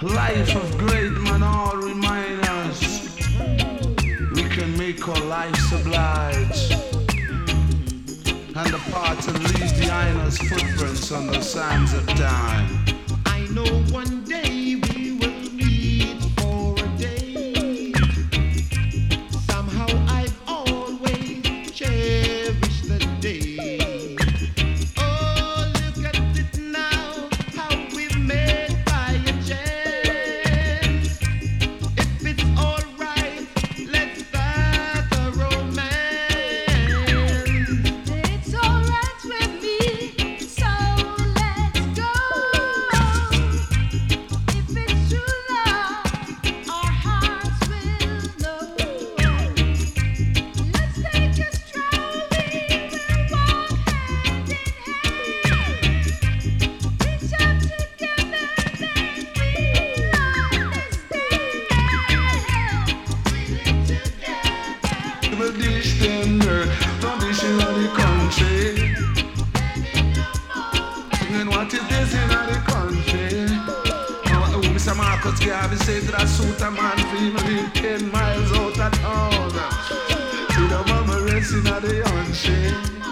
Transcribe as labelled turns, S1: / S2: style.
S1: Life of great man all remind us we can make our lives oblige. And the pattern leaves behind us footprints on the sands of time.
S2: I know one day we will meet for a day. Somehow I've always cherished the day. Oh, look at it now, how we made by a chance. If it's alright, let's start a romance.
S3: It's alright with me, so let's go. If it's true love, our hearts will know. Let's take a stroll, we will walk hand in hand. Reach out together, then we'll understand. We live together.
S1: But this tender, tradition of the country. Singing what is this in the country? Oh, Mr. Marcus Garvey said that I suit a man for him live 10 miles out of town. See the mama rest in the country.